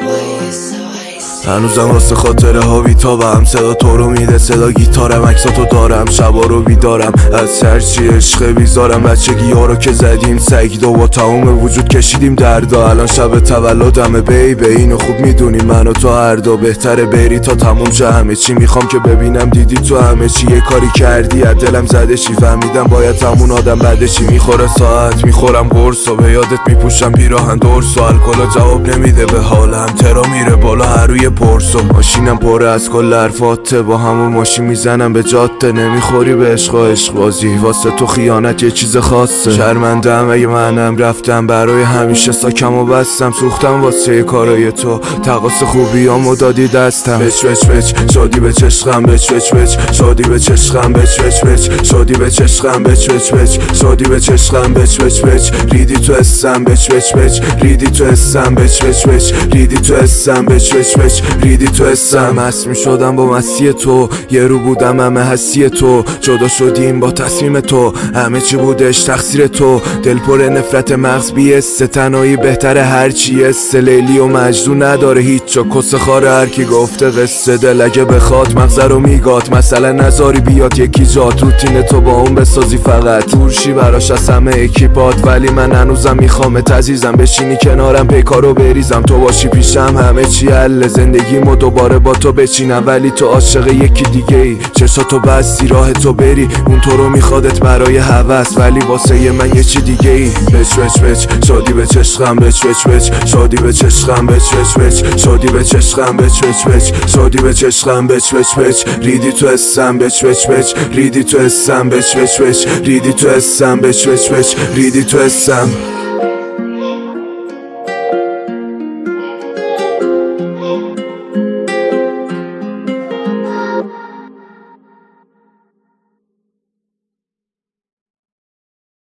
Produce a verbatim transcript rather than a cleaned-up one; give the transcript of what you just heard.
هنوزم واسه خاطره ها بیتابم، صدا تو رو میده صدا گیتارم، عکساتو دارم شبا رو بیدارم، از هرچی عشق بیزارم. بچگی ها رو که زدیم سگیدا و تموم وجود کشیدیم دردا، الان شب تولدمه بیبه اینو خوب میدونی من و تو هر دو بهتره بری تا تموم شه همه چی. میخوام که ببینم دیدی تو همه چی یه کاری کردی از دلم زده چی، فهمیدم باید همون آدم بده چی. میخوره ساعت میخورم قرص و به یادت میپوشم پیراهن درس و الکل جواب نمیده به حالم، ترا میره بالا هر روی پرسو. ماشینم پره از کل حرفاته، با همون ماشین میزنم به جاده، نمیخوری به عشق و عشق بازی، واسه تو خیانت یه چیز خاصه. شرمندم اگه منم رفتم برای همیشه ساکم و بستم، سوختم واسه کارای تو تقاس خوبیامو دادی دستم. بچ بچ بچ شادی به چشقم، بچ بچ بچ شادی به چشقم، بچ بچ بچ شادی به چشقم، بچ بچ بچ شادی به چشقم، بچ بچ بچ ریدی تو اسم، بچ بچ بچ ریدی تو اسم، بچ بچ بچ ریدی تو اسم، بچ بچ بچ ریدی تو اسم. مست میشدم با مستی تو، یه رو بودم همه هستی تو، جدا شدیم با تصمیم تو، همه چی بودش تقصیر تو. دل پر نفرت مغز بیسته، تنهایی بهتره هرچی استه، لیلی و مجنون نداره هیچ جا، کس خاره هر کی گفته قصه. دل اگه بخواد مغزه رو میگات، مثلا نذاری بیاد یکی جات، روتین تو با اون بسازی فقط دورشی براش از همه اکیپات. ولی من هنوزم میخوامت عزیزم، بشینی کنارم پیکارو بریزم، تو باشی پیشم همه چی حل، زندگیمو دوباره با تو بچینم. ولی تو عاشق یکی دیگه ای، چشاتو بستی راه تو بری، اون تو رو میخوادت برای هوس، ولی واسه ی من یه چی دیگه ای. بچ بچ بچ شادی به چشقم، بچ بچ بچ شادی به چشقم، بچ بچ بچ شادی به چشقم، بچ بچ بچ شادی به چشقم، بچ بچ بچ ریدی تو اسم، بچ بچ بچ ریدی تو اسم، بچ بچ بچ ریدی تو اسم، بچ بچ بچ ریدی تو اسم.